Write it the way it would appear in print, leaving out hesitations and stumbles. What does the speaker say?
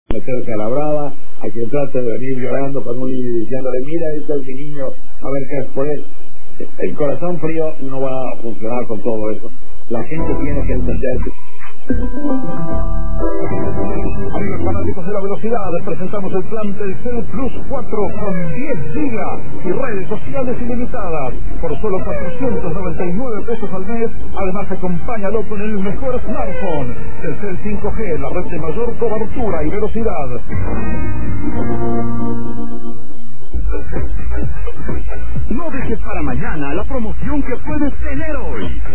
meterse a la brava, a quien trate de venir llorando con un libro y diciéndole, mira, este es mi niño, a ver qué es por él. El corazón frío no va a funcionar con todo eso. La gente tiene que entender. Amigos fanáticos de la velocidad, les presentamos el plan Telcel Plus 4 con 10 gigas y redes sociales ilimitadas por solo 499 pesos al mes. Además, acompáñalo con el mejor smartphone, Telcel 5G, la red de mayor cobertura y velocidad. No dejes para mañana la promoción que puedes tener hoy.